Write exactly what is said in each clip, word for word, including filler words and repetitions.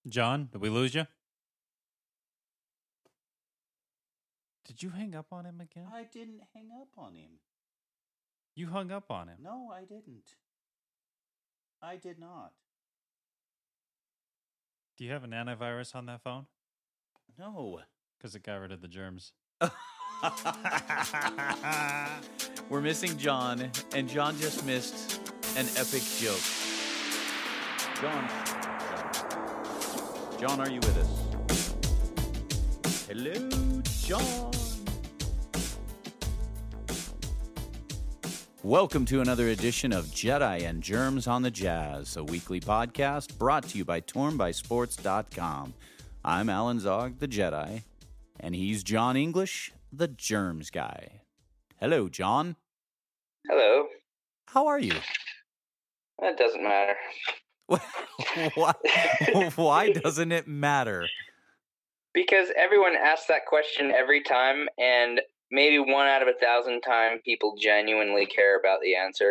John, did we lose you? Did you hang up on him again? I didn't hang up on him. You hung up on him. No, I didn't. I did not. Do you have an antivirus on that phone? No. Because it got rid of the germs. We're missing John, and John just missed an epic joke. John. John, are you with us? Hello, John. Welcome to another edition of Jedi and Germs on the Jazz, a weekly podcast brought to you by torn by sports dot com. I'm Alan Zog, the Jedi, and he's John English, the Germs guy. Hello, John. Hello. How are you? That doesn't matter. why, why doesn't it matter? Because everyone asks that question every time, and maybe one out of a thousand time people genuinely care about the answer.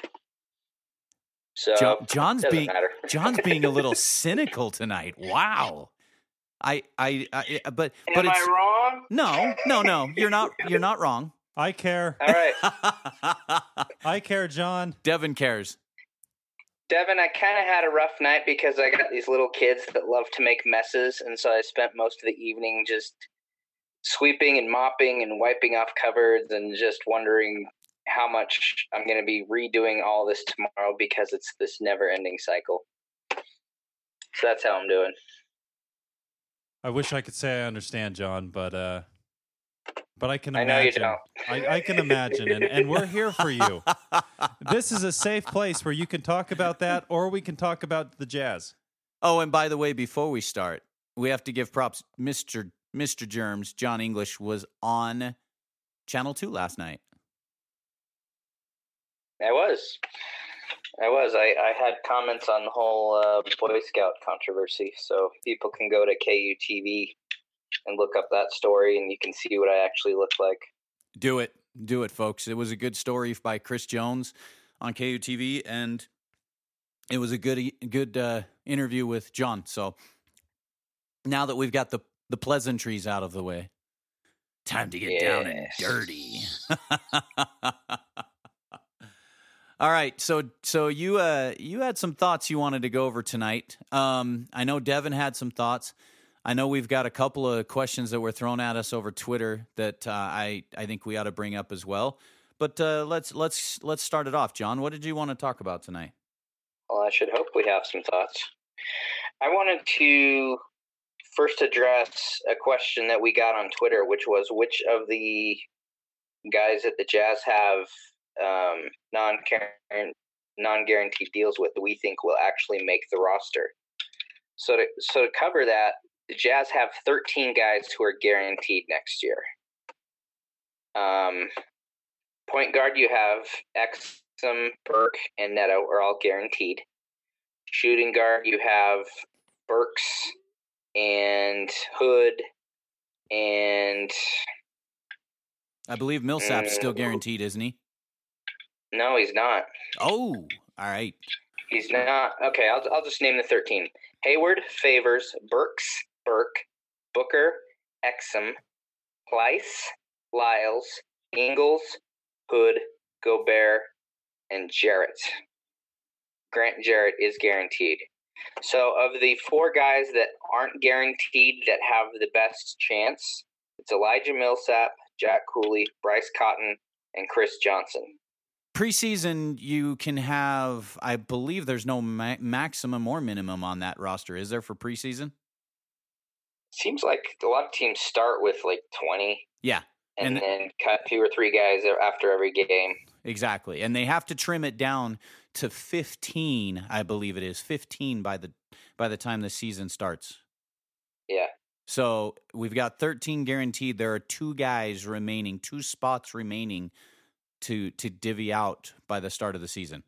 So John, John's being matter. John's being a little cynical tonight. Wow. I I, I but Am but it's I wrong? No, no, no. You're not you're not wrong. I care. All right. I care, John. Devin cares. Devin, I kind of had a rough night because I got these little kids that love to make messes, and so I spent most of the evening just sweeping and mopping and wiping off cupboards and just wondering how much I'm going to be redoing all this tomorrow because it's this never-ending cycle. So that's how I'm doing. I wish I could say I understand, John, but uh, but I can I imagine. know you don't. I, I can imagine, and, and we're here for you. This is a safe place where you can talk about that, or we can talk about the Jazz. Oh, and by the way, before we start, we have to give props. Mister Mister Germs, John English, was on Channel two last night. I was. I was. I, I had comments on the whole uh, Boy Scout controversy, so people can go to K U T V and look up that story, and you can see what I actually look like. Do it. Do it, folks. It was a good story by Chris Jones on K U T V, and it was a good good uh, interview with John. So now that we've got the, the pleasantries out of the way, time to get yes. down and dirty. All right, so so you uh, you had some thoughts you wanted to go over tonight. Um, I know Devin had some thoughts. I know we've got a couple of questions that were thrown at us over Twitter that uh, I I think we ought to bring up as well. But uh, let's let's let's start it off, John. What did you want to talk about tonight? Well, I should hope we have some thoughts. I wanted to first address a question that we got on Twitter, which was which of the guys that the Jazz have um, non non-guaranteed deals with do we think will actually make the roster. So to so to cover that, the Jazz have thirteen guys who are guaranteed next year. Um, point guard, you have Exum, Burke, and Neto are all guaranteed. Shooting guard, you have Burks and Hood and I believe Millsap's mm, still guaranteed, isn't he? No, he's not. Oh, all right. He's not. Okay, I'll I'll just name the thirteen. Hayward, Favors, Burks, Burke, Booker, Exum, Plyce, Lyles, Ingles, Hood, Gobert, and Jarrett. Grant Jarrett is guaranteed. So of the four guys that aren't guaranteed that have the best chance, it's Elijah Millsap, Jack Cooley, Bryce Cotton, and Chris Johnson. Preseason, you can have, I believe there's no ma- maximum or minimum on that roster. Is there for preseason? Seems like a lot of teams start with like twenty. Yeah. And, And then cut two or three guys after every game. Exactly. And they have to trim it down to fifteen, I believe it is, fifteen by the by the time the season starts. Yeah. So we've got thirteen guaranteed. There are two guys remaining, two spots remaining to to divvy out by the start of the season.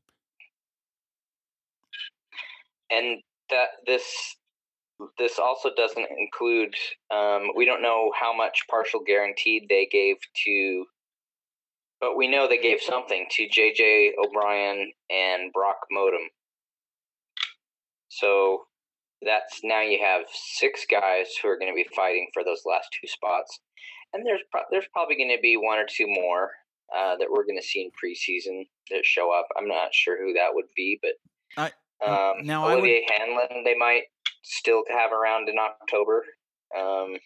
And that this this also doesn't include, um, we don't know how much partial guaranteed they gave to, but we know they gave something to J J O'Brien and Brock Modem. So that's now you have six guys who are going to be fighting for those last two spots, and there's pro- there's probably going to be one or two more uh, that we're going to see in preseason that show up. I'm not sure who that would be, but I, um, now Olivier I would, Hanlon they might still have around in October. Um,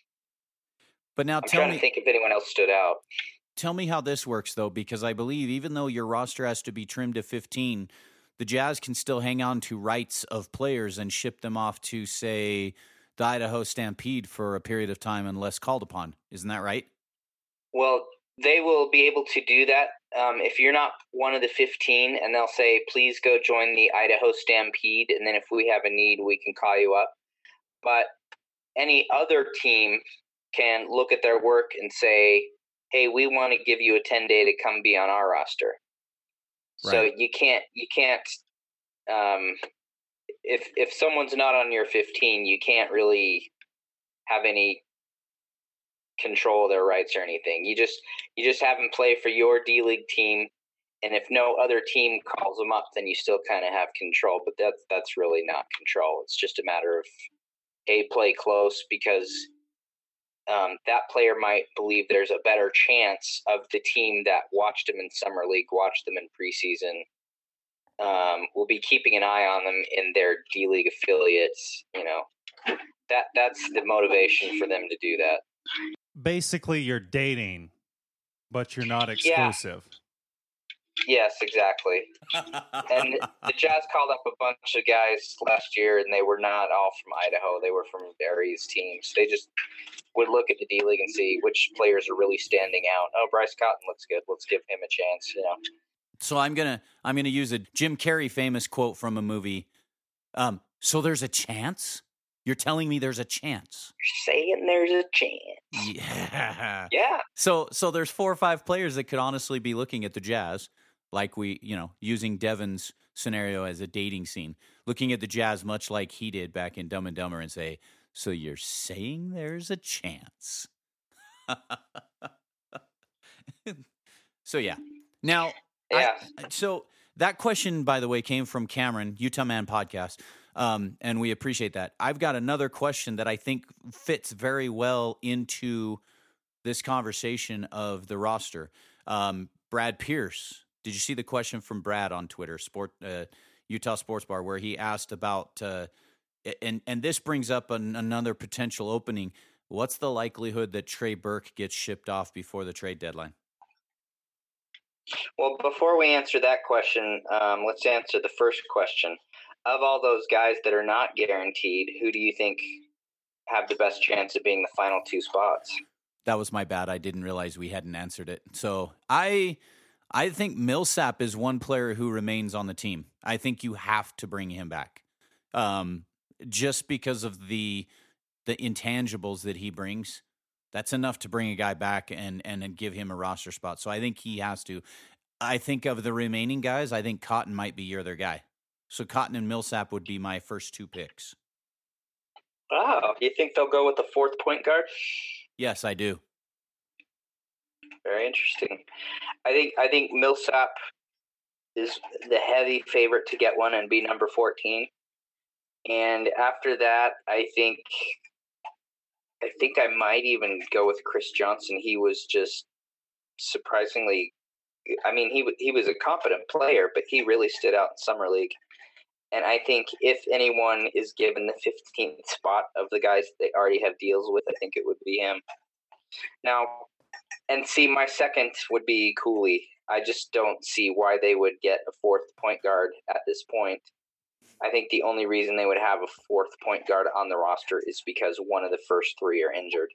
but now I'm tell trying me, to think if anyone else stood out. Tell me how this works, though, because I believe even though your roster has to be trimmed to fifteen, the Jazz can still hang on to rights of players and ship them off to, say, the Idaho Stampede for a period of time unless called upon. Isn't that right? Well, they will be able to do that um, if you're not one of the fifteen, and they'll say, please go join the Idaho Stampede, and then if we have a need, we can call you up. But any other team can look at their work and say, hey, we want to give you a ten-day to come be on our roster. Right. So you can't, you can't, um, if if someone's not on your fifteen, you can't really have any control of their rights or anything. You just you just have them play for your D-League team, and if no other team calls them up, then you still kind of have control. But that's that's really not control. It's just a matter of, hey, play close because Um, that player might believe there's a better chance of the team that watched him in summer league, watched them in preseason, um, will be keeping an eye on them in their D League affiliates. You know, that that's the motivation for them to do that. Basically, you're dating, but you're not exclusive. Yeah. Yes, exactly. And the Jazz called up a bunch of guys last year, and they were not all from Idaho. They were from various teams. They just would look at the D League and see which players are really standing out. Oh, Bryce Cotton looks good. Let's give him a chance. You know. So I'm gonna I'm gonna use a Jim Carrey famous quote from a movie. Um, so there's a chance? You're telling me there's a chance? You're saying there's a chance? Yeah. Yeah. So so there's four or five players that could honestly be looking at the Jazz, like we, you know, using Devin's scenario as a dating scene, looking at the Jazz much like he did back in Dumb and Dumber and say, so you're saying there's a chance? So yeah. Now, yeah. I, so that question, by the way, came from Cameron, Utah Man Podcast, um, and we appreciate that. I've got another question that I think fits very well into this conversation of the roster. Um, Brad Pierce, did you see the question from Brad on Twitter, Sport uh, Utah Sports Bar, where he asked about, uh, and and this brings up an, another potential opening. What's the likelihood that Trey Burke gets shipped off before the trade deadline? Well, before we answer that question, um, let's answer the first question. Of all those guys that are not guaranteed, who do you think have the best chance of being the final two spots? That was my bad. I didn't realize we hadn't answered it. So I I think Millsap is one player who remains on the team. I think you have to bring him back, um, just because of the the intangibles that he brings. That's enough to bring a guy back and, and and give him a roster spot. So I think he has to. I think of the remaining guys, I think Cotton might be your other guy. So Cotton and Millsap would be my first two picks. Oh, you think they'll go with the fourth point guard? Yes, I do. Very interesting. I think I think Millsap is the heavy favorite to get one and be number fourteen. And after that, I think I think I might even go with Chris Johnson. He was just surprisingly, I mean, he he was a competent player, but he really stood out in Summer League. And I think if anyone is given the fifteenth spot of the guys they already have deals with, I think it would be him. Now, and see, my second would be Cooley. I just don't see why they would get a fourth point guard at this point. I think the only reason they would have a fourth point guard on the roster is because one of the first three are injured.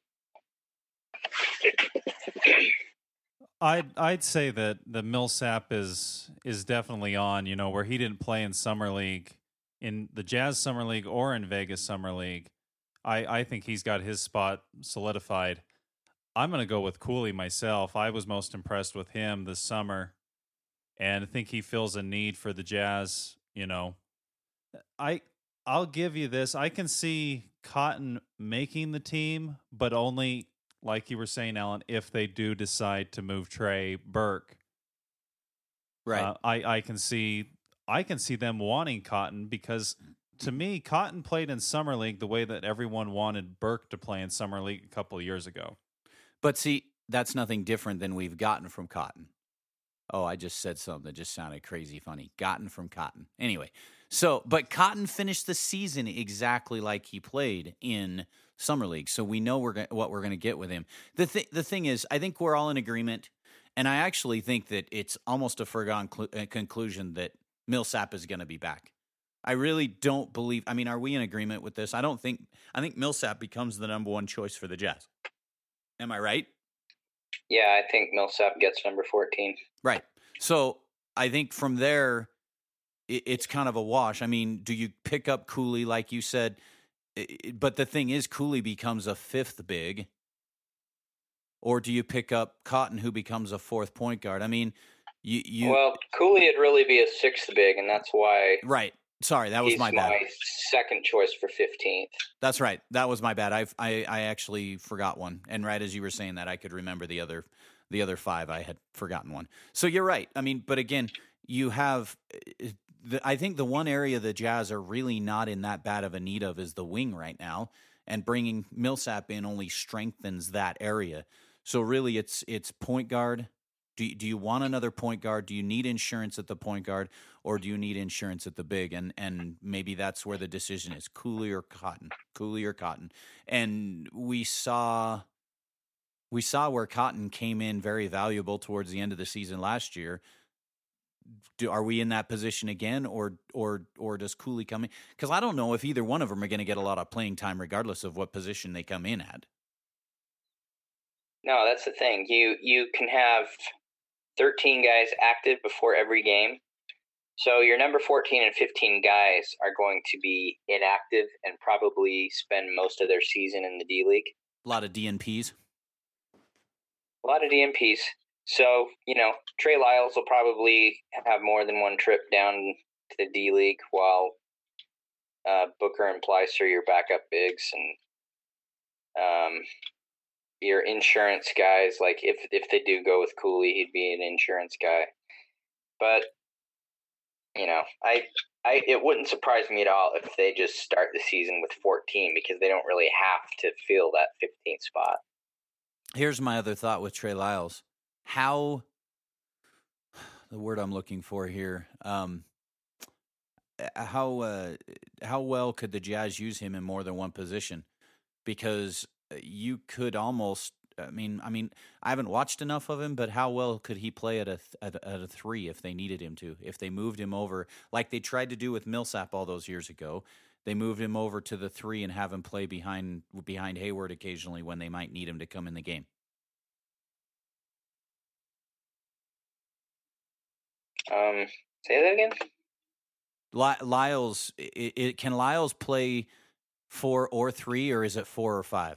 I'd I'd say that the Millsap is is definitely on, you know, where he didn't play in Summer League, in the Jazz Summer League or in Vegas Summer League. I, I think he's got his spot solidified. I'm going to go with Cooley myself. I was most impressed with him this summer, and I think he fills a need for the Jazz, you know. I I'll give you this. I can see Cotton making the team, but only, like you were saying, Alan, if they do decide to move Trey Burke. Right. Uh, I I can see I can see them wanting Cotton because to me, Cotton played in Summer League the way that everyone wanted Burke to play in Summer League a couple of years ago. But see, that's nothing different than we've gotten from Cotton. Oh, I just said something that just sounded crazy funny. Gotten from Cotton. Anyway, so, but Cotton finished the season exactly like he played in Summer League. So we know we're go- what we're going to get with him. The, th- the thing is, I think we're all in agreement. And I actually think that it's almost a foregone cl- uh, conclusion that Millsap is going to be back. I really don't believe. I mean, are we in agreement with this? I don't think. I think Millsap becomes the number one choice for the Jazz. Am I right? Yeah, I think Millsap gets number fourteen. Right. So I think from there, it, it's kind of a wash. I mean, do you pick up Cooley like you said? It, but the thing is, Cooley becomes a fifth big. Or do you pick up Cotton, who becomes a fourth point guard? I mean, you, you well, Cooley would really be a sixth big, and that's why. Right. Sorry, that was he's my bad. my second choice for fifteenth. That's right. That was my bad. I've, I I actually forgot one, and right as you were saying that, I could remember the other the other five. I had forgotten one. So you're right. I mean, but again, you have. The, I think the one area the Jazz are really not in that bad of a need of is the wing right now, and bringing Millsap in only strengthens that area. So really, it's it's point guard. Do you, do you want another point guard? Do you need insurance at the point guard, or do you need insurance at the big? And and maybe that's where the decision is: Cooley or Cotton, Cooley or Cotton. And we saw we saw where Cotton came in very valuable towards the end of the season last year. Do, are we in that position again, or or or does Cooley come in? Because I don't know if either one of them are going to get a lot of playing time, regardless of what position they come in at. No, that's the thing. You you can have thirteen guys active before every game. So your number fourteen and fifteen guys are going to be inactive and probably spend most of their season in the D-League. A lot of D N Ps. A lot of D N Ps. So, you know, Trey Lyles will probably have more than one trip down to the D-League while uh, Booker and Pleiss are your backup bigs. And um, your insurance guys, like if if they do go with Cooley, he'd be an insurance guy. But you know, I I it wouldn't surprise me at all if they just start the season with fourteen, because they don't really have to fill that fifteenth spot. Here's my other thought with Trey Lyles: how the word I'm looking for here, um, how uh, how well could the Jazz use him in more than one position? Because you could almost, I mean, I mean, I haven't watched enough of him, but how well could he play at a at, at a three if they needed him to? If they moved him over, like they tried to do with Millsap all those years ago, they moved him over to the three and have him play behind behind Hayward occasionally when they might need him to come in the game. Um, say that again. Lyles, it, it, can Lyles play four or three, or is it four or five?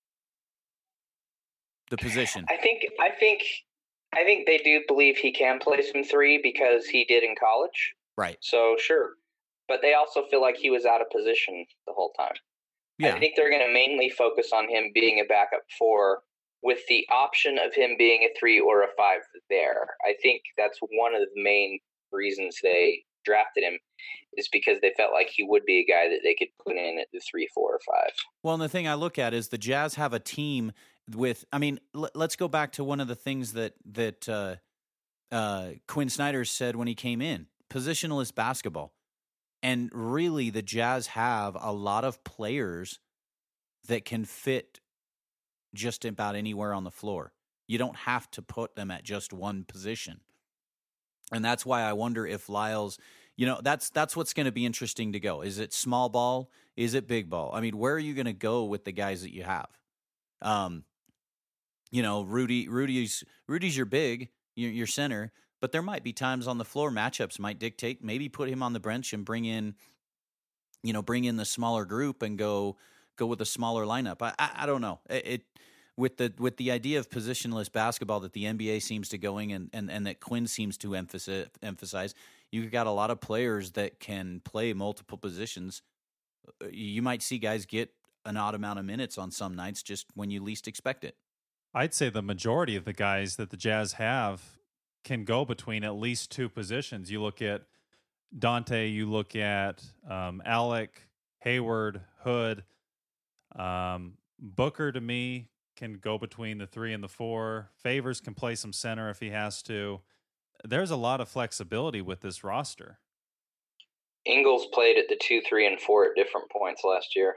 The position. I think I think I think they do believe he can play some three because he did in college. Right. So sure. But they also feel like he was out of position the whole time. Yeah. I think they're going to mainly focus on him being a backup four with the option of him being a three or a five there. I think that's one of the main reasons they drafted him, is because they felt like he would be a guy that they could put in at the three, four, or five. Well, and the thing I look at is the Jazz have a team with, I mean, l- let's go back to one of the things that, that uh, uh, Quinn Snyder said when he came in, positionless basketball. And really the Jazz have a lot of players that can fit just about anywhere on the floor. You don't have to put them at just one position. And that's why I wonder if Lyles, you know, that's that's what's going to be interesting to go. Is it small ball? Is it big ball? I mean, where are you going to go with the guys that you have? Um, you know, Rudy, Rudy's Rudy's your big, your, your center, but there might be times on the floor matchups might dictate. Maybe put him on the bench and bring in, you know, bring in the smaller group and go go with a smaller lineup. I I, I don't know. It, it with the with the idea of positionless basketball that the N B A seems to going and, and, and that Quinn seems to emphasize, emphasize, you've got a lot of players that can play multiple positions. You might see guys get an odd amount of minutes on some nights just when you least expect it. I'd say the majority of the guys that the Jazz have can go between at least two positions. You look at Dante, you look at um, Alec, Hayward, Hood, um, Booker to me can go between the three and the four. Favors can play some center if he has to. There's a lot of flexibility with this roster. Ingles played at the two, three, and four at different points last year.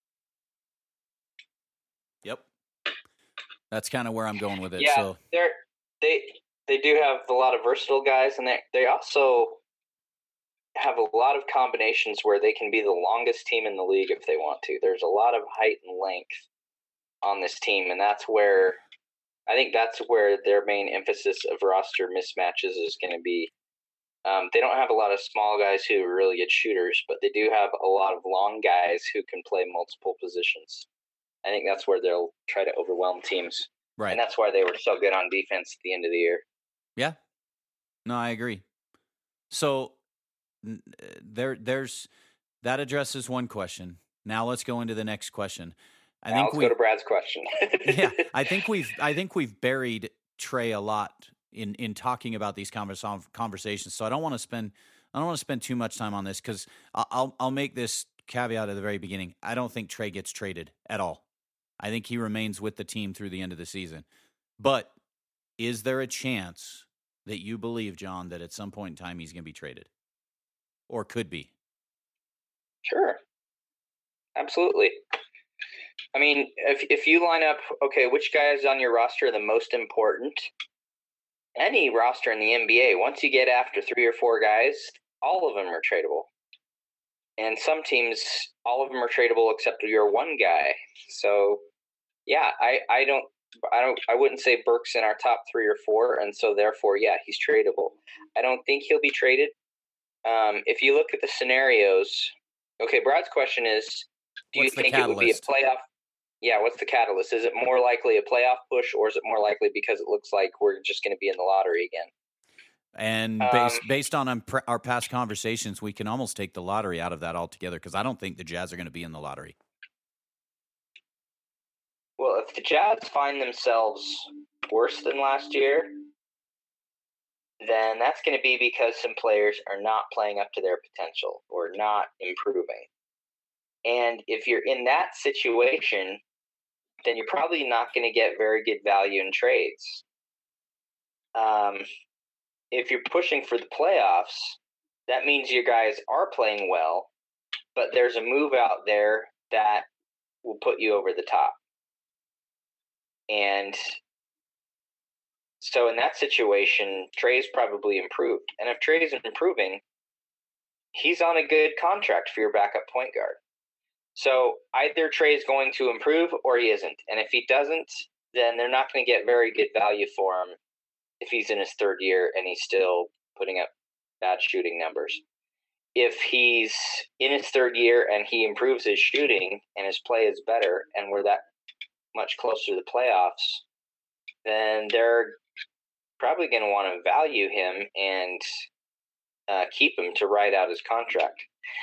Yep. That's kind of where I'm going with it. Yeah, so. they're, they they do have a lot of versatile guys, and they they also have a lot of combinations where they can be the longest team in the league if they want to. There's a lot of height and length on this team, and that's where I think that's where their main emphasis of roster mismatches is going to be. Um, they don't have a lot of small guys who are really good shooters, but they do have a lot of long guys who can play multiple positions. I think that's where they'll try to overwhelm teams. Right. And that's why they were so good on defense at the end of the year. Yeah. No, I agree. So there, there's that addresses one question. Now let's go into the next question. I now think let's we go to Brad's question. yeah, I think we've I think we've buried Trey a lot in, in talking about these converse, conversations. So I don't want to spend I don't want to spend too much time on this because I'll I'll make this caveat at the very beginning. I don't think Trey gets traded at all. I think he remains with the team through the end of the season. But is there a chance that you believe, John, that at some point in time he's going to be traded? Or could be? Sure. Absolutely. I mean, if if you line up, okay, which guys on your roster are the most important? Any roster in the N B A, once you get after three or four guys, all of them are tradable. And some teams, all of them are tradable except your one guy. So, yeah, I, I don't, I don't, I wouldn't say Burke's in our top three or four, and so therefore, yeah, he's tradable. I don't think he'll be traded. Um, if you look at the scenarios, okay, Brad's question is, do What's you think catalyst? it would be a playoff? Yeah, what's the catalyst? Is it more likely a playoff push, or is it more likely because it looks like we're just going to be in the lottery again? And based um, based on our past conversations, we can almost take the lottery out of that altogether because I don't think the Jazz are going to be in the lottery. Well, if the Jazz find themselves worse than last year, then that's going to be because some players are not playing up to their potential or not improving. And if you're in that situation, then you're probably not going to get very good value in trades. Um, if you're pushing for the playoffs, that means your guys are playing well, but there's a move out there that will put you over the top. And so in that situation, Trey's probably improved. And if Trey's improving, he's on a good contract for your backup point guard. So either Trey's going to improve or he isn't. And if he doesn't, then they're not going to get very good value for him if he's in his third year and he's still putting up bad shooting numbers. If he's in his third year and he improves his shooting and his play is better and we're that much closer to the playoffs, then they're probably going to want to value him and uh, keep him to ride out his contract.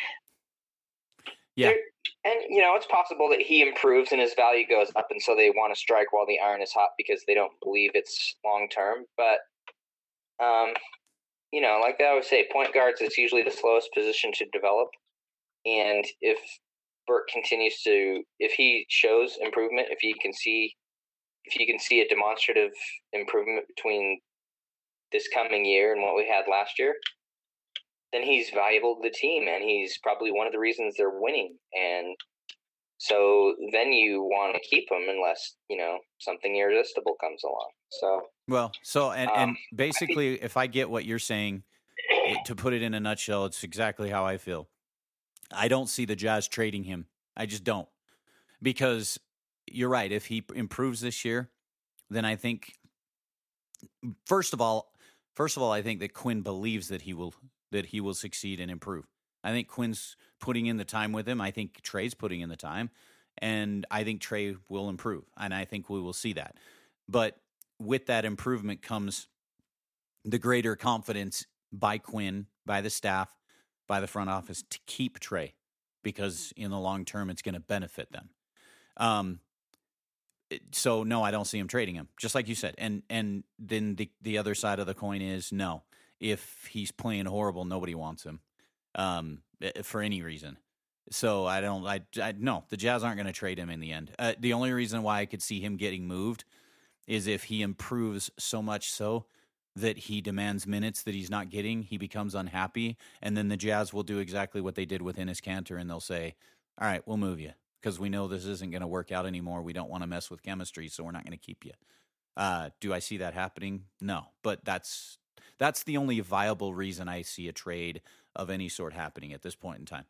Yeah. They're, and, you know, it's possible that he improves and his value goes up, and so they want to strike while the iron is hot because they don't believe it's long-term. But, um, you know, like I always say, point guards is usually the slowest position to develop. And if Burke continues to – if he shows improvement, if you can see – if you can see a demonstrative improvement between this coming year and what we had last year, then he's valuable to the team, and he's probably one of the reasons they're winning. And so then you want to keep him unless, you know, something irresistible comes along. So well, so and, um, and basically, I think, if I get what you're saying, it, to put it in a nutshell, it's exactly how I feel. I don't see the Jazz trading him. I just don't, because you're right. If he improves this year, then I think, first of all, first of all, I think that Quinn believes that he will that he will succeed and improve. I think Quinn's putting in the time with him. I think Trey's putting in the time, and I think Trey will improve, and I think we will see that. But with that improvement comes the greater confidence by Quinn, by the staff, by the front office to keep Trey, because in the long term, it's going to benefit them. Um, so no, I don't see him trading him, just like you said. And and then the the other side of the coin is no. If he's playing horrible, nobody wants him. um, for any reason. So I don't, I, I no, the Jazz aren't going to trade him in the end. Uh, the only reason why I could see him getting moved is if he improves so much so that he demands minutes that he's not getting, he becomes unhappy, and then the Jazz will do exactly what they did with Enes Kanter, and they'll say, all right, we'll move you because we know this isn't going to work out anymore. We don't want to mess with chemistry, so we're not going to keep you. Uh, do I see that happening? No, but that's that's the only viable reason I see a trade of any sort happening at this point in time.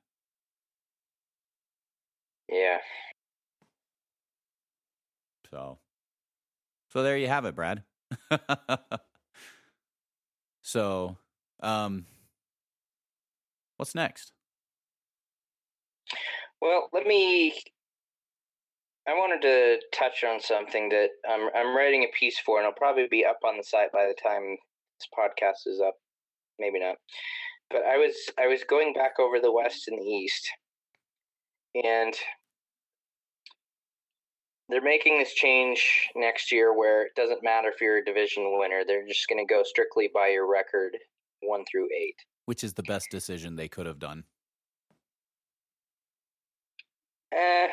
Yeah. So, so there you have it, Brad. So, um, what's next? Well, let me. I wanted to touch on something that I'm I'm writing a piece for, and it'll probably be up on the site by the time this podcast is up. Maybe not, but I was I was going back over the West and the East, and they're making this change next year where it doesn't matter if you're a division winner. They're just going to go strictly by your record, one through eight. Which is the best decision they could have done. Eh.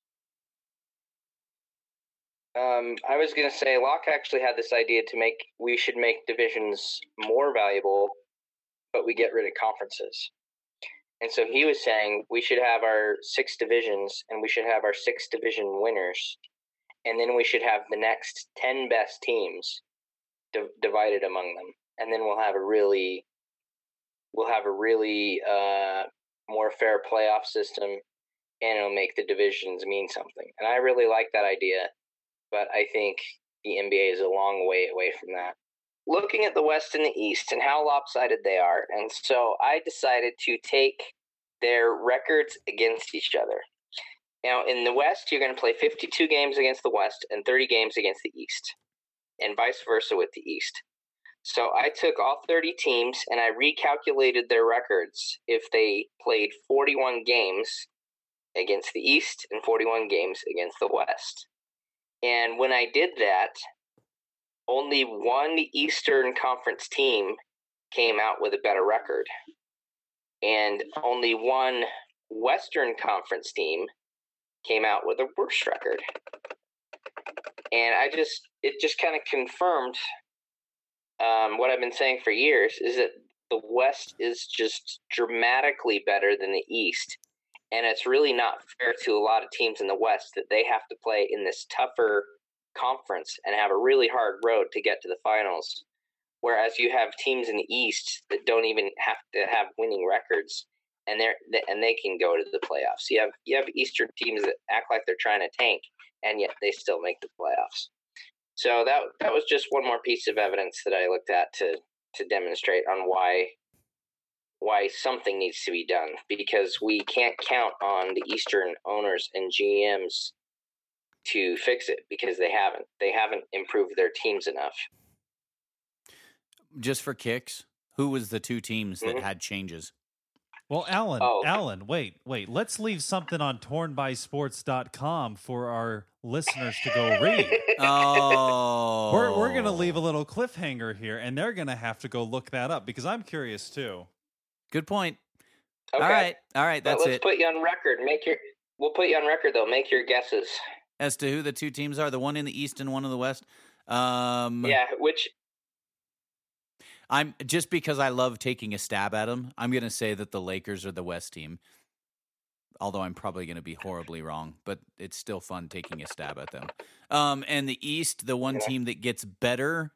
Um, I was going to say, Locke actually had this idea to make, we should make divisions more valuable, but we get rid of conferences. And so he was saying we should have our six divisions, and we should have our six division winners, and then we should have the next ten best teams di- divided among them, and then we'll have a really, we'll have a really uh, more fair playoff system, and it'll make the divisions mean something. And I really like that idea, but I think the N B A is a long way away from that. Looking at the West and the East and how lopsided they are, and so I decided to take their records against each other. Now, in the West, you're going to play fifty-two games against the West and thirty games against the East, and vice versa with the East. So I took all thirty teams and I recalculated their records if they played forty-one games against the East and forty-one games against the West. And when I did that, only one Eastern Conference team came out with a better record. And only one Western Conference team came out with a worse record. And I just, it just kind of confirmed um, what I've been saying for years, is that the West is just dramatically better than the East. And it's really not fair to a lot of teams in the West that they have to play in this tougher conference and have a really hard road to get to the finals. Whereas you have teams in the East that don't even have to have winning records, and they're and they can go to the playoffs. You have you have Eastern teams that act like they're trying to tank, and yet they still make the playoffs. So that that was just one more piece of evidence that I looked at to to demonstrate on why why something needs to be done, because we can't count on the Eastern owners and G Ms to fix it, because they haven't. They haven't improved their teams enough. Just for kicks, who was the two teams that mm-hmm. had changes? Well, Alan, oh. Alan, wait, wait. Let's leave something on torn by sports dot com for our listeners to go read. Oh. We're, we're going to leave a little cliffhanger here, and they're going to have to go look that up, because I'm curious, too. Good point. Okay. All right. All right. That's well, let's it. Let's put you on record. Make your. We'll put you on record, though. Make your guesses. As to who the two teams are, the one in the East and one in the West. Um, yeah, which... I'm just because I love taking a stab at them, I'm going to say that the Lakers are the West team. Although I'm probably going to be horribly wrong, but it's still fun taking a stab at them. Um, and the East, the one yeah. team that gets better.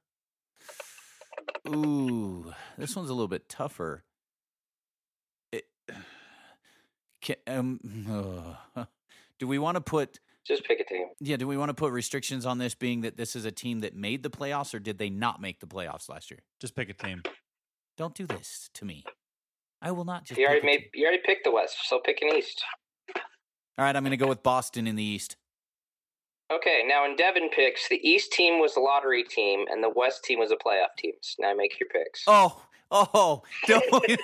Ooh, this one's a little bit tougher. It, can, um, uh, do we want to put? Just pick a team. Yeah, do we want to put restrictions on this, being that this is a team that made the playoffs, or did they not make the playoffs last year? Just pick a team. Don't do this to me. I will not just. You already pick a made. team. You already picked the West, so pick an East. All right, I'm going to go with Boston in the East. Okay, now in Devin picks, the East team was a lottery team, and the West team was a playoff team. So now make your picks. Oh, oh, don't.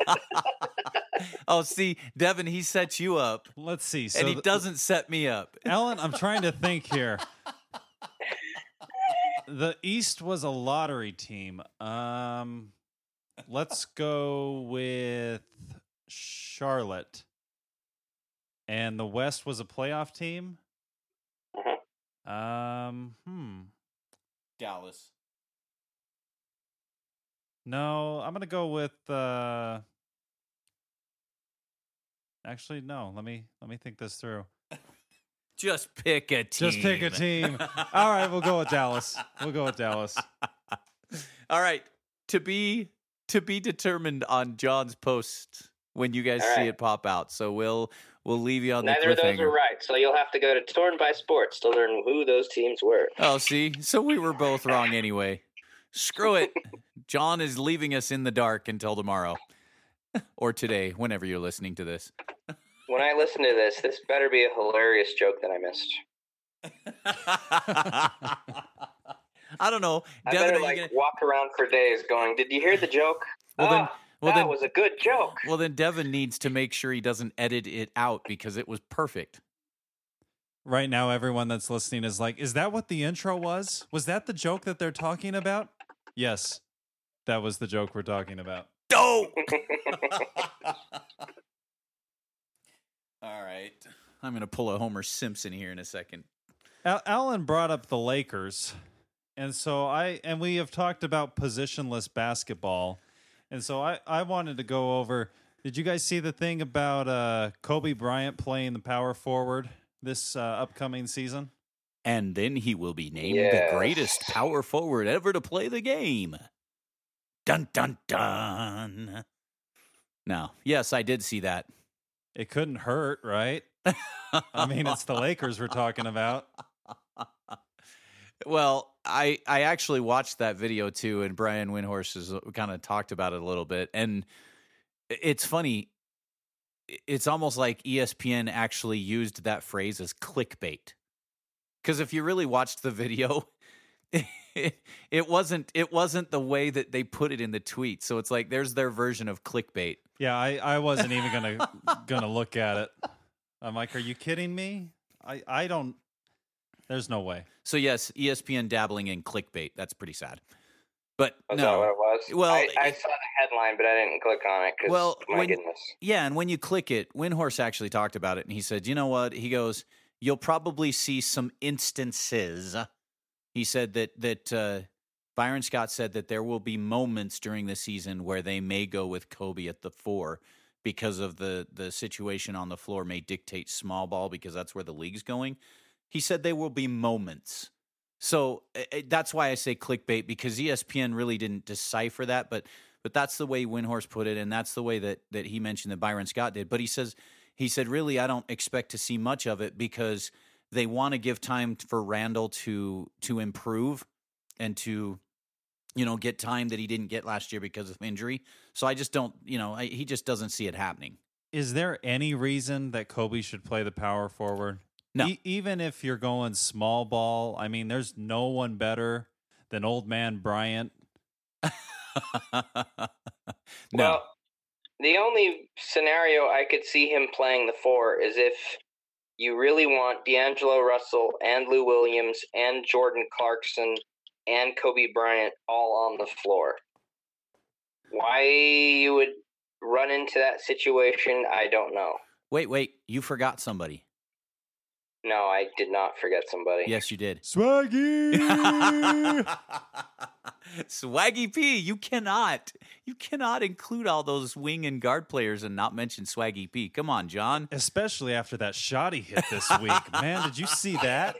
Oh, see, Devin, he sets you up. Let's see. So and he th- doesn't set me up. Alan, I'm trying to think here. The East was a lottery team. Um, let's go with Charlotte. And the West was a playoff team? Uh-huh. Um, hmm. Dallas. No, I'm going to go with uh Actually, no. Let me let me think this through. Just pick a team. Just pick a team. All right, we'll go with Dallas. We'll go with Dallas. All right. To be to be determined on John's post when you guys All see right. it pop out. So we'll we'll leave you on Neither the of those cliffhanger. are right, so you'll have to go to Torn by Sports to learn who those teams were. Oh, see? So we were both wrong anyway. Screw it. John is leaving us in the dark until tomorrow. Or today, whenever you're listening to this. When I listen to this, this better be a hilarious joke that I missed. I don't know. I Devin, better are you like gonna... walk around for days going, did you hear the joke? Well, ah, then- well, that then- was a good joke. Well, then Devin needs to make sure he doesn't edit it out because it was perfect. Right now, everyone that's listening is like, is that what the intro was? Was that the joke that they're talking about? Yes, that was the joke we're talking about. Dope! All right. I'm going to pull a Homer Simpson here in a second. Al- Alan brought up the Lakers, and so I and we have talked about positionless basketball, and so I, I wanted to go over. Did you guys see the thing about uh, Kobe Bryant playing the power forward this uh, upcoming season? And then he will be named Yes. the greatest power forward ever to play the game. Dun, dun, dun. No. Yes, I did see that. It couldn't hurt, right? I mean, it's the Lakers we're talking about. Well, I I actually watched that video too, and Brian Windhorst has kind of talked about it a little bit. And it's funny. It's almost like E S P N actually used that phrase as clickbait. Because if you really watched the video, it, it wasn't it wasn't the way that they put it in the tweet. So it's like there's their version of clickbait. Yeah, I, I wasn't even gonna gonna look at it. I'm like, are you kidding me? I, I don't. There's no way. So yes, E S P N dabbling in clickbait. That's pretty sad. But Was that what no, it was? Well, I, I saw the headline, but I didn't click on it because, Well, my when- goodness. yeah, and when you click it, Windhorst actually talked about it, and he said, you know what? He goes, you'll probably see some instances. He said that that uh, Byron Scott said that there will be moments during the season where they may go with Kobe at the four because of the the situation on the floor may dictate small ball because that's where the league's going. He said there will be moments. So uh, that's why I say clickbait, because E S P N really didn't decipher that, but but that's the way Windhorst put it, and that's the way that that he mentioned that Byron Scott did. But he says he said really I don't expect to see much of it because they want to give time for Randall to to improve and to you know get time that he didn't get last year because of injury. So I just don't you know I, he just doesn't see it happening. Is there any reason that Kobe should play the power forward? No. E- even if you're going small ball, I mean, there's no one better than old man Bryant. No. Well, the only scenario I could see him playing the four is if you really want D'Angelo Russell and Lou Williams and Jordan Clarkson and Kobe Bryant all on the floor. Why you would run into that situation, I don't know. Wait, wait, you forgot somebody. No, I did not forget somebody. Yes, you did. Swaggy! Swaggy P, you cannot, you cannot include all those wing and guard players and not mention Swaggy P. Come on, John. Especially after that shot he hit this week. Man, did you see that?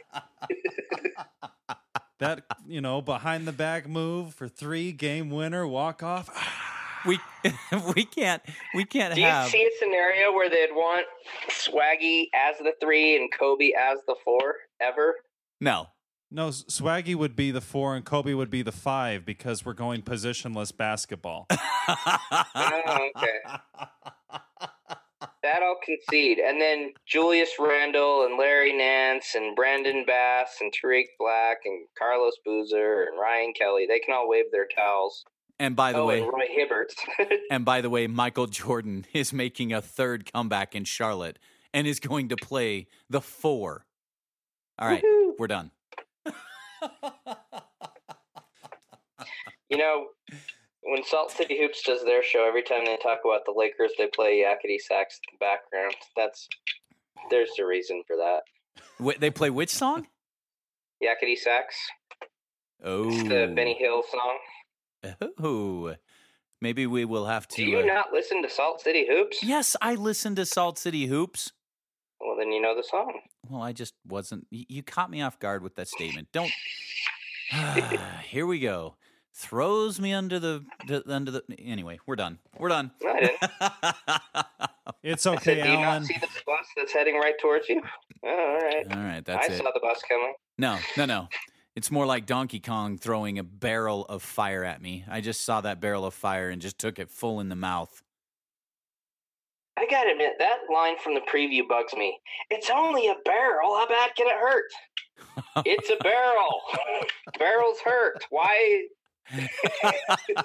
That, you know, behind the back move for three, game winner, walk off. We we can't we can't Do you have. see a scenario where they'd want Swaggy as the three and Kobe as the four ever? No, No, Swaggy would be the four and Kobe would be the five because we're going positionless basketball. Oh, okay. That I'll concede. And then Julius Randle and Larry Nance and Brandon Bass and Tariq Black and Carlos Boozer and Ryan Kelly, they can all wave their towels. And by the oh, way, and Roy Hibbert. and by the way, Michael Jordan is making a third comeback in Charlotte and is going to play the four. All right, Woohoo. we're done. You know, when Salt City Hoops does their show, every time they talk about the Lakers, they play Yakety Sax in the background. That's there's a reason for that. Wait, they play which song? Yakety Sax. Oh, It's the Benny Hill song. Oh, maybe we will have to. Do you uh, not listen to Salt City Hoops? Yes, I listen to Salt City Hoops. Well, then you know the song. Well, I just wasn't. You, you caught me off guard with that statement. Don't. Here we go. Throws me under the, the under the. Anyway, we're done. We're done. No, I didn't. It's I said, okay, do you not Alan. see the bus that's heading right towards you? Oh, all right. All right, that's I it. saw the bus coming. No, no, no. It's more like Donkey Kong throwing a barrel of fire at me. I just saw that barrel of fire and just took it full in the mouth. I gotta admit, that line from the preview bugs me. It's only a barrel. How bad can it hurt? It's a barrel. Barrels hurt. Why? It's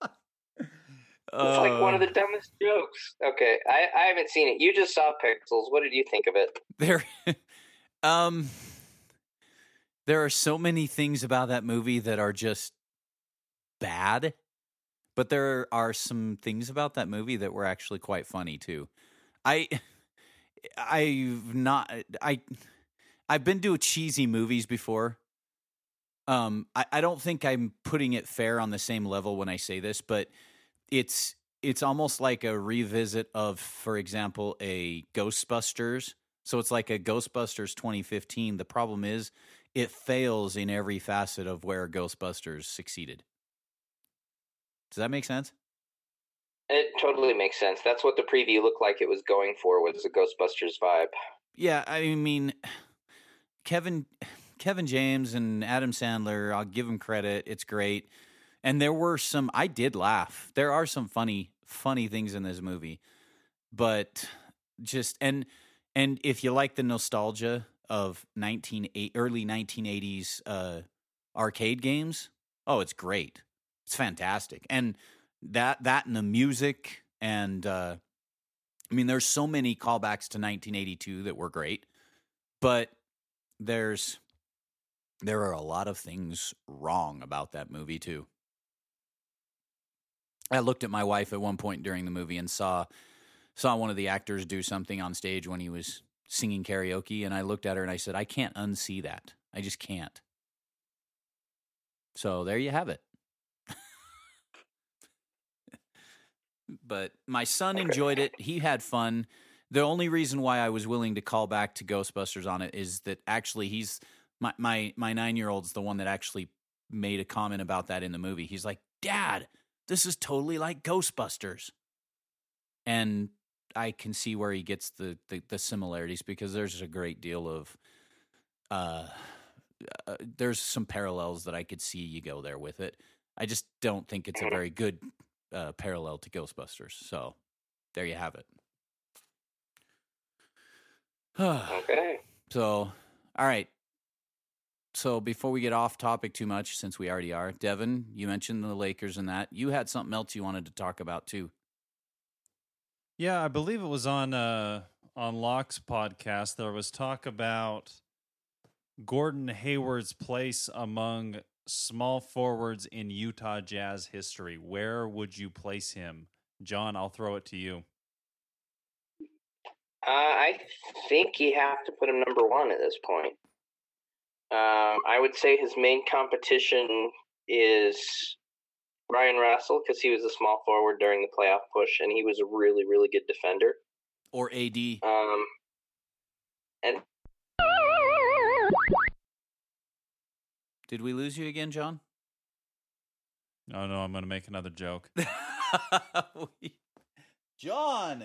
Uh, like one of the dumbest jokes. Okay, I, I haven't seen it. You just saw Pixels. What did you think of it? There, um, there are so many things about that movie that are just bad, but there are some things about that movie that were actually quite funny too. I, I've not, I, I've been to cheesy movies before. Um, I, I don't think I'm putting it fair on the same level when I say this, but it's it's almost like a revisit of, for example, a Ghostbusters. So it's like a Ghostbusters twenty fifteen. The problem is it fails in every facet of where Ghostbusters succeeded. Does that make sense? It totally makes sense. That's what the preview looked like it was going for, was a Ghostbusters vibe. Yeah, I mean, Kevin Kevin James and Adam Sandler, I'll give them credit. It's great. And there were some, I did laugh. There are some funny, funny things in this movie. But just, and and if you like the nostalgia of nineteen early nineteen eighties uh, arcade games, oh, it's great. It's fantastic. And that that and the music, and uh, I mean, there's so many callbacks to nineteen eighty-two that were great. But there's, there are a lot of things wrong about that movie too. I looked at my wife at one point during the movie and saw saw one of the actors do something on stage when he was singing karaoke, and I looked at her and I said, I can't unsee that. I just can't. So there you have it. But my son enjoyed it. He had fun. The only reason why I was willing to call back to Ghostbusters on it is that actually he's my my my nine-year-old's the one that actually made a comment about that in the movie. He's like, Dad, this is totally like Ghostbusters. And I can see where he gets the, the, the similarities, because there's a great deal of, uh, uh, there's some parallels that I could see you go there with it. I just don't think it's a very good uh, parallel to Ghostbusters. So there you have it. Okay. So, all right. So before we get off topic too much, since we already are, Devin, you mentioned the Lakers and that. You had something else you wanted to talk about too. Yeah, I believe it was on uh, on Locke's podcast. There was talk about Gordon Hayward's place among small forwards in Utah Jazz history. Where would you place him? John, I'll throw it to you. Uh, I think you have to put him number one at this point. Um, I would say his main competition is Brian Russell, because he was a small forward during the playoff push, and he was a really, really good defender. Or A D. Um, and Did we lose you again, John? Oh, no, I'm going to make another joke. John!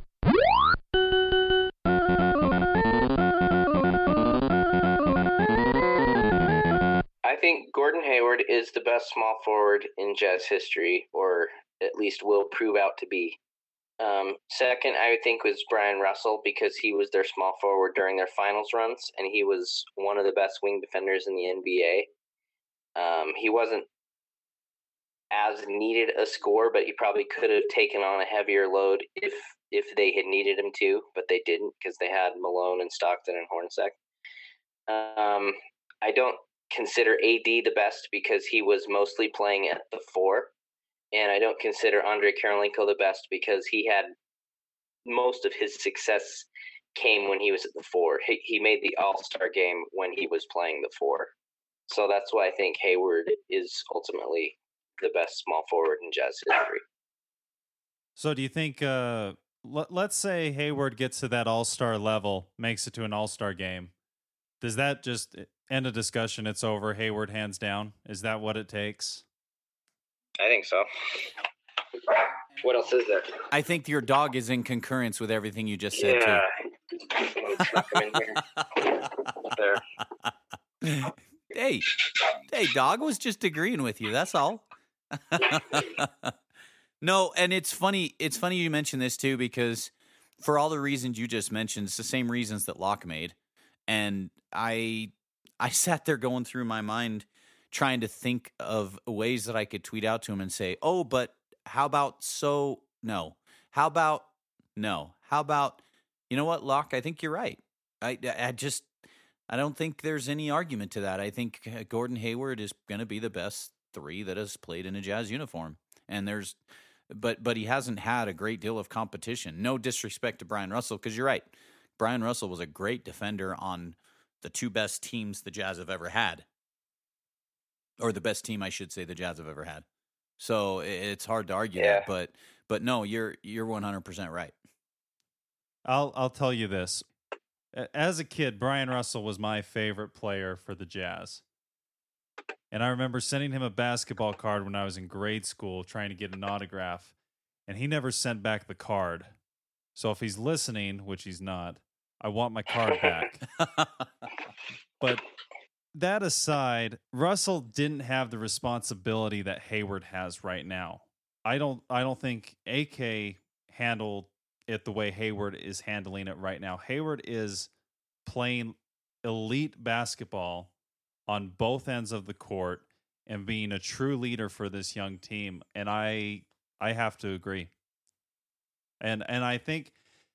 I think Gordon Hayward is the best small forward in Jazz history, or at least will prove out to be. Um, second, I would think was Brian Russell, because he was their small forward during their finals runs, and he was one of the best wing defenders in the N B A. Um, he wasn't as needed a score, but he probably could have taken on a heavier load if if they had needed him to, but they didn't, because they had Malone and Stockton and Hornacek. Um, I don't consider A D the best, because he was mostly playing at the four, and I don't consider Andre Karolinko the best because he had most of his success came when he was at the four. He, he made the All-Star game when he was playing the four. So that's why I think Hayward is ultimately the best small forward in Jazz history. So do you think, uh, l- let's say Hayward gets to that all-star level, makes it to an all-star game. Does that just end a discussion? It's over, Hayward hands down? Is that what it takes? I think so. What else is there? I think your dog is in concurrence with everything you just said, yeah. too. There. Hey, hey, dog was just agreeing with you. That's all. No, and it's funny. It's funny you mentioned this too, because for all the reasons you just mentioned, it's the same reasons that Locke made. And I, I sat there going through my mind, trying to think of ways that I could tweet out to him and say, "Oh, but how about so no? How about no? How about you know what, Locke? I think you're right. I, I just." I don't think there's any argument to that. I think Gordon Hayward is going to be the best three that has played in a Jazz uniform. And there's, but but he hasn't had a great deal of competition. No disrespect to Brian Russell, because you're right. Brian Russell was a great defender on the two best teams the Jazz have ever had, or the best team, I should say, the Jazz have ever had. So it's hard to argue yeah. that. But but no, you're you're one hundred percent right. I'll I'll tell you this. As a kid, Brian Russell was my favorite player for the Jazz. And I remember sending him a basketball card when I was in grade school trying to get an autograph, and he never sent back the card. So if he's listening, which he's not, I want my card back. But that aside, Russell didn't have the responsibility that Hayward has right now. I don't I don't think A K handled it the way Hayward is handling it right now. Hayward is playing elite basketball on both ends of the court and being a true leader for this young team. And I I have to agree. And and I think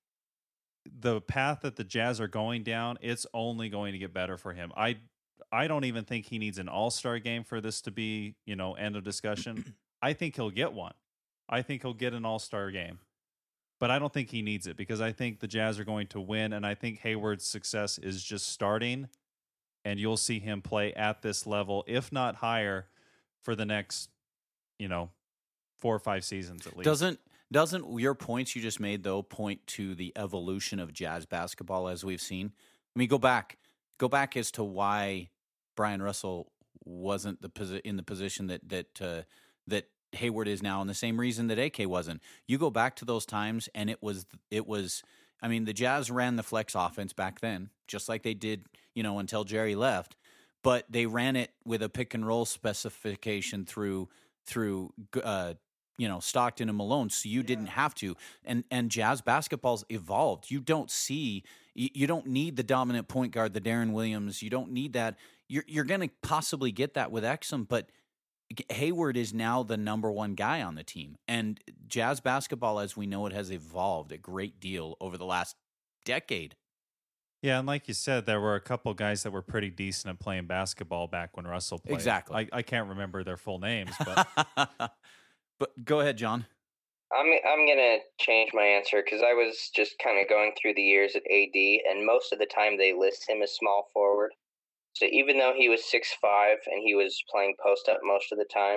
the path that the Jazz are going down, it's only going to get better for him. I I don't even think he needs an all-star game for this to be, you know, end of discussion. I think he'll get one. I think he'll get an all-star game. But I don't think he needs it because I think the Jazz are going to win, and I think Hayward's success is just starting, and you'll see him play at this level, if not higher, for the next, you know, four or five seasons at least. Doesn't doesn't your points you just made, though, point to the evolution of Jazz basketball as we've seen? I mean, go back, go back as to why Brian Russell wasn't the posi- in the position that that uh, that Hayward is now, and the same reason that A K wasn't. You go back to those times, and it was it was. I mean, the Jazz ran the flex offense back then, just like they did, you know, until Jerry left. But they ran it with a pick and roll specification through through uh, you know, Stockton and Malone, so you yeah. didn't have to. And and Jazz basketball's evolved. You don't see, you, you don't need the dominant point guard, the Darren Williams. You don't need that. You're you're going to possibly get that with Exum, but Hayward is now the number one guy on the team. And Jazz basketball, as we know it, has evolved a great deal over the last decade. Yeah, and like you said, there were a couple guys that were pretty decent at playing basketball back when Russell played. Exactly. I, I can't remember their full names, but but go ahead, John. I'm I'm gonna change my answer because I was just kind of going through the years at A D, and most of the time they list him as small forward. So even though he was six five and he was playing post up most of the time,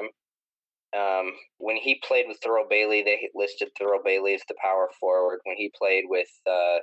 um, when he played with Thurl Bailey, they listed Thurl Bailey as the power forward. When he played with, uh,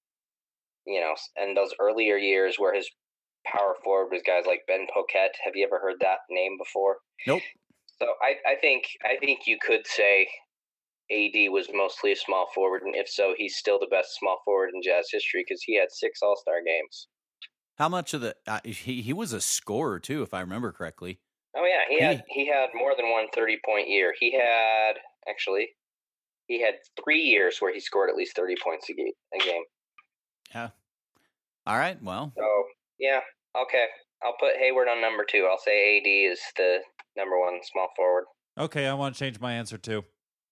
you know, in those earlier years where his power forward was guys like Ben Poquette. Have you ever heard that name before? Nope. So I, I think I think you could say A D was mostly a small forward, and if so, he's still the best small forward in Jazz history because he had six All-Star games. How much of the uh, he he was a scorer too, if I remember correctly. Oh yeah, he, he had he had more than one thirty-point year. He had actually he had three years where he scored at least thirty points a game. A game. Yeah. All right. Well. So yeah, okay. I'll put Hayward on number two. I'll say A D is the number one small forward. Okay, I want to change my answer too.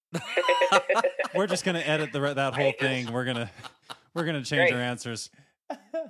We're just gonna edit the that whole thing. We're gonna we're gonna change Great. our answers.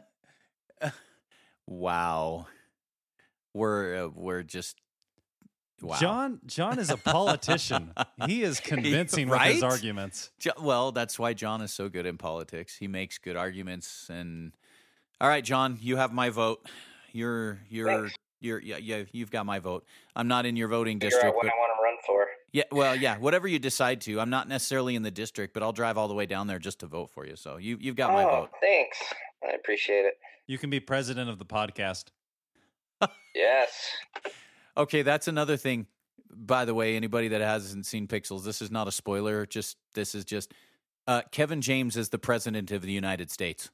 Wow, we're uh, we're just Wow. John John is a politician. He is convincing Right? with his arguments. Jo- Well, that's why John is so good in politics. He makes good arguments. And all right, John, you have my vote. You're you're Thanks. you're yeah, yeah you've got my vote. I'm not in your voting Figure out district, what but I want to run for. yeah, well, yeah, whatever you decide to. I'm not necessarily in the district, but I'll drive all the way down there just to vote for you. So you you've got my oh, vote. thanks. I appreciate it. You can be president of the podcast. Yes. Okay, that's another thing. By the way, anybody that hasn't seen Pixels, this is not a spoiler. Just this is just uh, Kevin James is the president of the United States.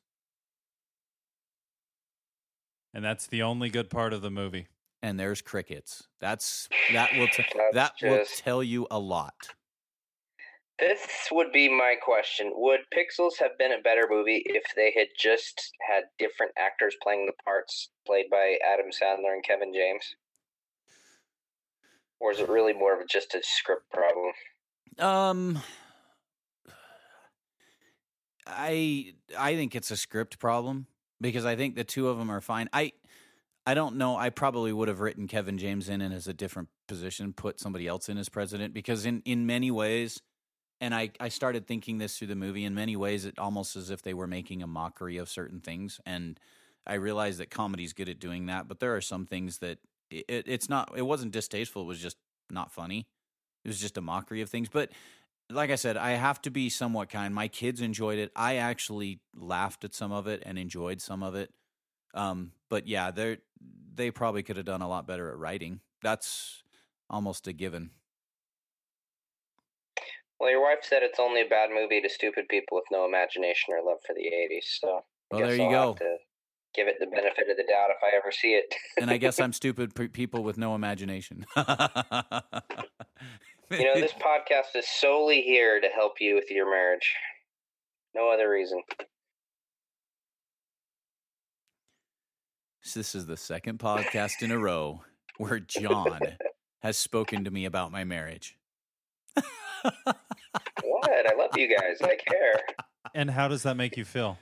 And that's the only good part of the movie. And there's crickets. That's that will t- That's that will just- tell you a lot. This would be my question. Would Pixels have been a better movie if they had just had different actors playing the parts played by Adam Sandler and Kevin James? Or is it really more of just a script problem? Um, I I think it's a script problem because I think the two of them are fine. I I don't know. I probably would have written Kevin James in as a different position, put somebody else in as president, because in, in many ways, and I, I started thinking this through the movie, in many ways, it almost as if they were making a mockery of certain things. And I realized that comedy's good at doing that, but there are some things that it, it's not, it wasn't distasteful. It was just not funny. It was just a mockery of things. But like I said, I have to be somewhat kind. My kids enjoyed it. I actually laughed at some of it and enjoyed some of it. Um, but yeah, they they probably could have done a lot better at writing. That's almost a given. Well, your wife said it's only a bad movie to stupid people with no imagination or love for the eighties, so I Well, guess there you I'll go. have to give it the benefit of the doubt if I ever see it. And I guess I'm stupid pe- people with no imagination. You know, this podcast is solely here to help you with your marriage. No other reason. So this is the second podcast in a row where John has spoken to me about my marriage. What? I love you guys. I care. And how does that make you feel?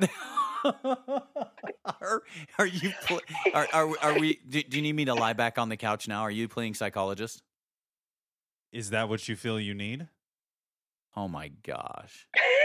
are, are you pl- are, are are we do, do you need me to lie back on the couch now? Are you playing psychologist? Is that what you feel you need? Oh my gosh.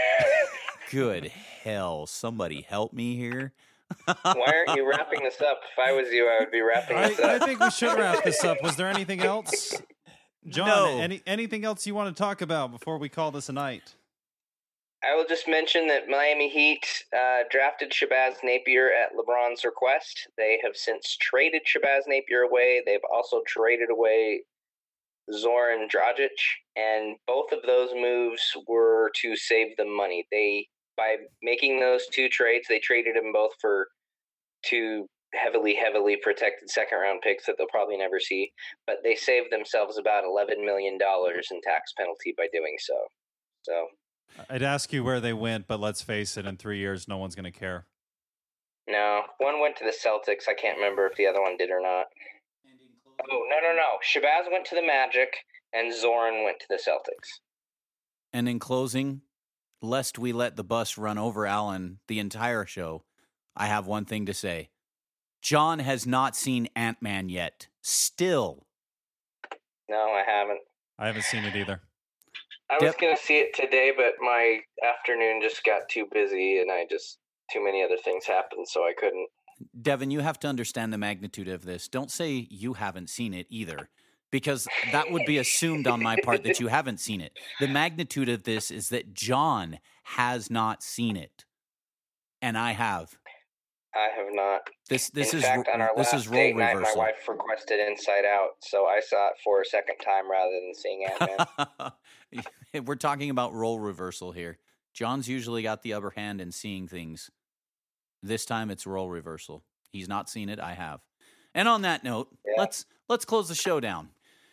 Good hell. Somebody help me here. Why aren't you wrapping this up? If I was you, I would be wrapping I, this up. I think we should wrap this up. Was there anything else? John, No. any anything else you want to talk about before we call this a night? I will just mention that Miami Heat uh, drafted Shabazz Napier at LeBron's request. They have since traded Shabazz Napier away. They've also traded away Zoran Dragic, and both of those moves were to save them money. They, by making those two trades, they traded them both for two heavily, heavily protected second-round picks that they'll probably never see, but they saved themselves about eleven million dollars in tax penalty by doing so. So... I'd ask you where they went, but let's face it, in three years, no one's going to care. No, one went to the Celtics. I can't remember if the other one did or not. Oh, no, no, no. Shabazz went to the Magic, and Zoran went to the Celtics. And in closing, lest we let the bus run over Alan the entire show, I have one thing to say. John has not seen Ant-Man yet. Still. No, I haven't. I haven't seen it either. I was Yep. going to see it today, but my afternoon just got too busy, and I just, too many other things happened, so I couldn't. Devin, you have to understand the magnitude of this. Don't say you haven't seen it either, because that would be assumed on my part that you haven't seen it. The magnitude of this is that John has not seen it, and I have. I have not. This this In is fact, on our this last is role date night, my reversal. wife requested Inside Out, so I saw it for a second time rather than seeing Ant-Man. We're talking about role reversal here. John's usually got the upper hand in seeing things. This time it's role reversal. He's not seen it. I have. And on that note, Yeah. let's let's close the show down.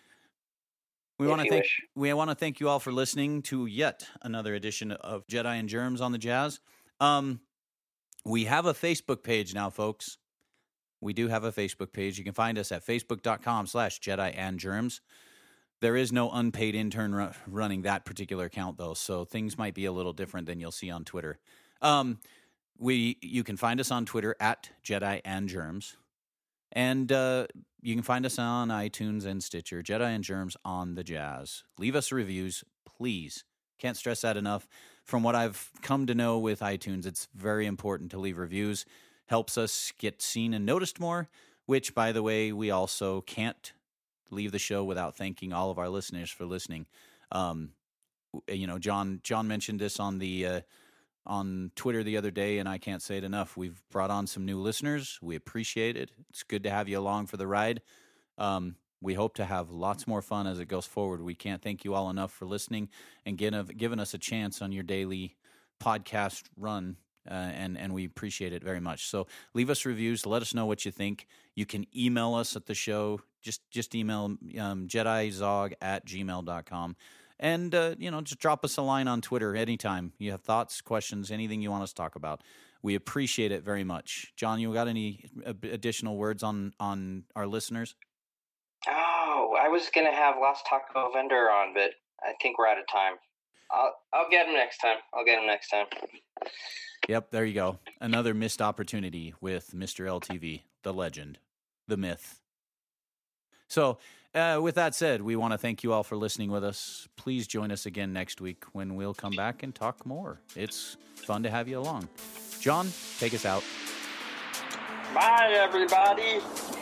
We If want to you thank wish. we want to thank you all for listening to yet another edition of Jedi and Germs on the Jazz. Um, we have a Facebook page now, folks. We do have a Facebook page. You can find us at facebook.com slash Jedi and Germs. There is no unpaid intern ru- running that particular account, though, so things might be a little different than you'll see on Twitter. Um, we you can find us on Twitter at Jedi and Germs. And uh, you can find us on iTunes and Stitcher, Jedi and Germs on the Jazz. Leave us reviews, please. Can't stress that enough. From what I've come to know with iTunes, it's very important to leave reviews. Helps us get seen and noticed more, which, by the way, we also can't leave the show without thanking all of our listeners for listening. Um, you know, John John mentioned this on the uh, on Twitter the other day, and I can't say it enough. We've brought on some new listeners. We appreciate it. It's good to have you along for the ride. Um, we hope to have lots more fun as it goes forward. We can't thank you all enough for listening and give, giving us a chance on your daily podcast run, uh, and, and we appreciate it very much. So leave us reviews. Let us know what you think. You can email us at the show. Just just email um, jedizog at gmail dot com. And, uh, you know, just drop us a line on Twitter anytime. You have thoughts, questions, anything you want us to talk about. We appreciate it very much. John, you got any additional words on, on our listeners? Oh, I was going to have Last Taco Vendor on, but I think we're out of time. I'll I'll get him next time. I'll get him next time. Yep, there you go. Another missed opportunity with Mister L T V, the legend, the myth. So, uh, with that said, we want to thank you all for listening with us. Please join us again next week when we'll come back and talk more. It's fun to have you along. John, take us out. Bye, everybody.